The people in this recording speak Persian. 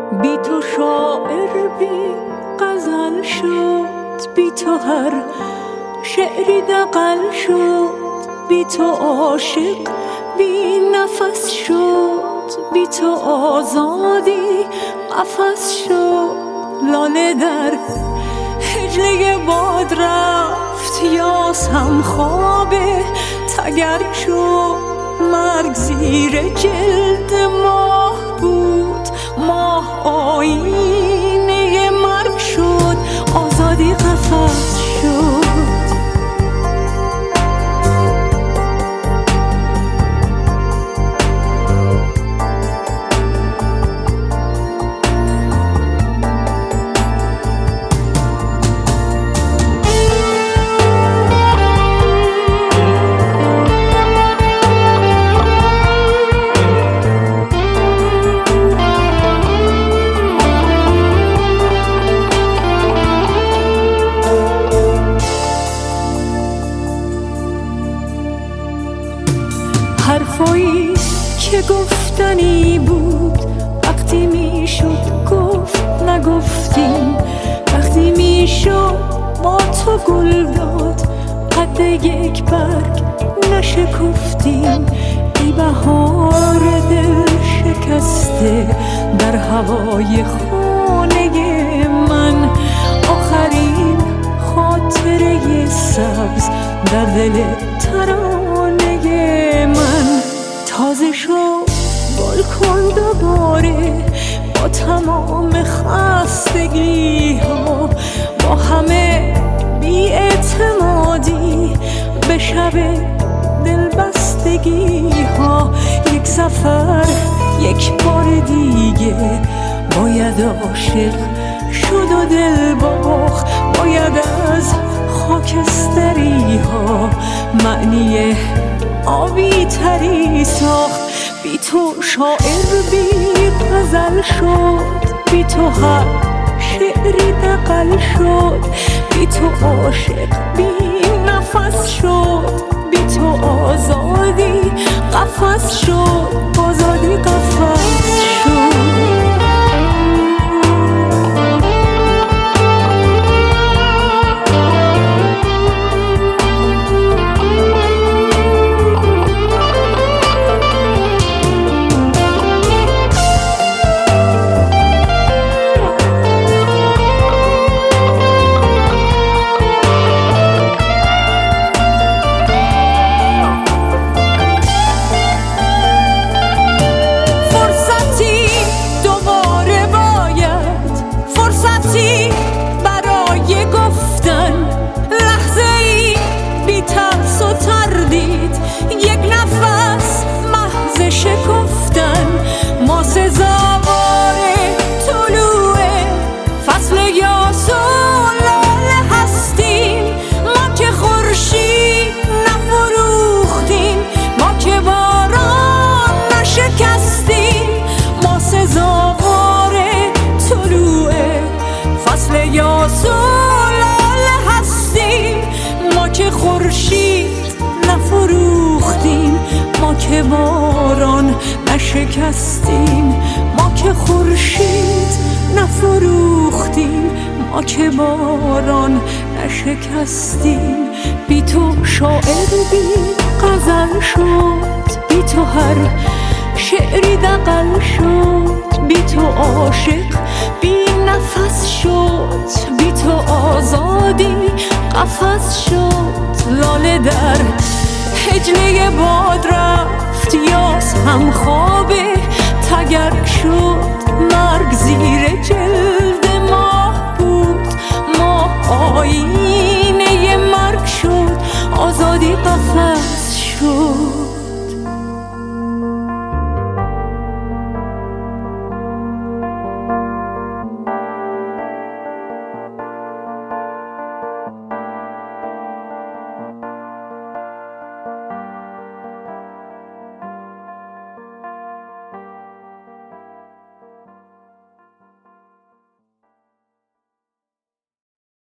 بی تو شاعر بی غزل شد، بی تو هر شعری دغل شد، بی تو عاشق بی نفس شد، بی تو آزادی قفس شد. لاله در هجله باد رفت، یاسم خواب تگرگ شد. مرگ زیر جلد ماه بود، ماه آینه مرگ شد، آزادی قفس شد. حرفایی که گفتنی بود، وقتی میشد گفت نگفتیم، وقتی میشد با تو گل داد قد یک برگ نشکفتیم. ای بهار دل شکسته در هوای خانه من، آخرین خاطره سبز در دل ترانه من. تازه شو گل کن دوباره با تمام خستگی ها، با همه بی‌اعتمادی به شب دلبستگی ها. یک سفر یک بار دیگه باید عاشق شد و دل باخت، باید از خاکستری ها معنی آبی تری ساخت. بی تو شاعر بی غزل شد، بی تو هر شعری دغل شد، بی تو عاشق بی نفس شد، بی تو آزادی قفس شد، آزادی قفس شد. ما سزاوار طلوع فصل یاس و لاله هستیم، ما که خورشید نفروختیم، ما که باران نشکستیم. ما سزاوار طلوع فصل یاس و لاله هستیم، ما که خورشید نفروختیم، ما که باران نشکستیم، ما که خورشید نفروختیم، ما که باران نشکستیم. بی تو شاعر بی غزل شد، بی تو هر شعری دغل شد، بی تو عاشق بی نفس شد، بی تو آزادی قفس شد. لاله در هجله باد رفت، یاس هم خواب تگرگ شد.